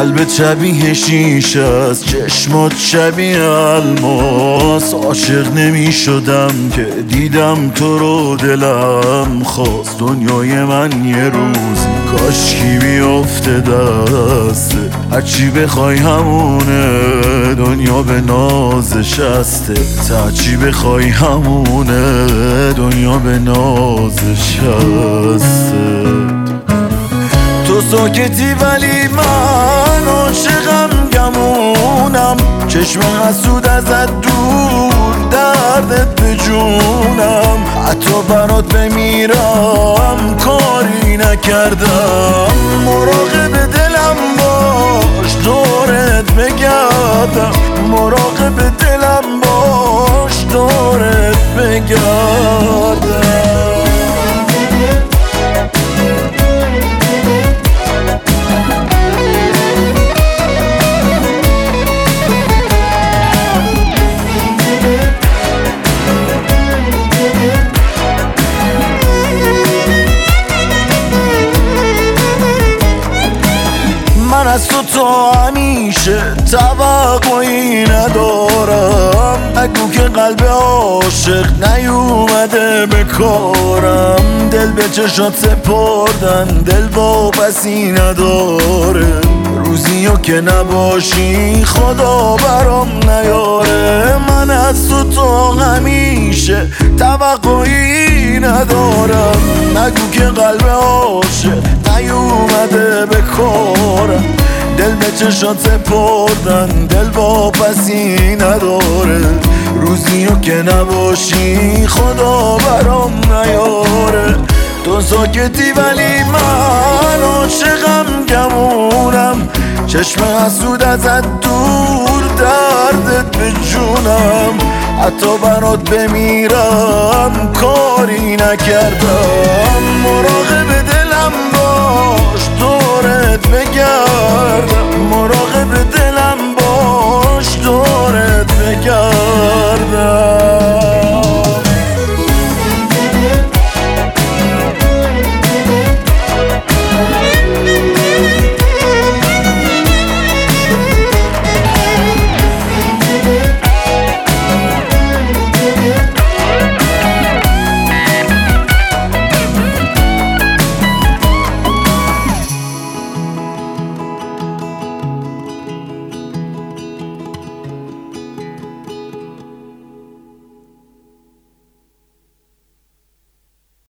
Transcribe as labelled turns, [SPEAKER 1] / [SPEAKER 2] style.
[SPEAKER 1] قلبت شبیه شیشه است، چشمات شبیه الماس. عاشق نمی شدم که دیدم تو رو، دلم خواست دنیای من یه روزی کاشکی بیفته دسته. هرچی بخوای همونه، دنیا به نازش هسته. هرچی بخوای همونه، دنیا به نازش هسته. تو ساکتی ولی من عاشقم، گمونم. چشم حسود ازت دور، دردت به جونم. حتی برات بمیرم کاری نکردم. مراقب دلم باش، دورت بگردم. مراقب دلم باش، دورت بگردم. من از تو همیشه توقعی ندارم. نگو که قلب عاشق نیومده به کارم. دل به چشات سپردن، دل واپسی نداره. روزیو که نباشی خدا برام نیاره. من از تو همیشه توقعی ندارم. نگو که قلب عاشق نیومده به کارم. دل به چشات سپردن، دل واپسی نداره. روزیو که نباشی خدا برام نیاره. تو ساکتی ولی من عاشقم، گمونم. چشم حسود ازت دور، دردت به جونم. حتی برات بمیرم کاری نکردم. مراقب دلم باش، دورت بگردم. مراقب دلم باش،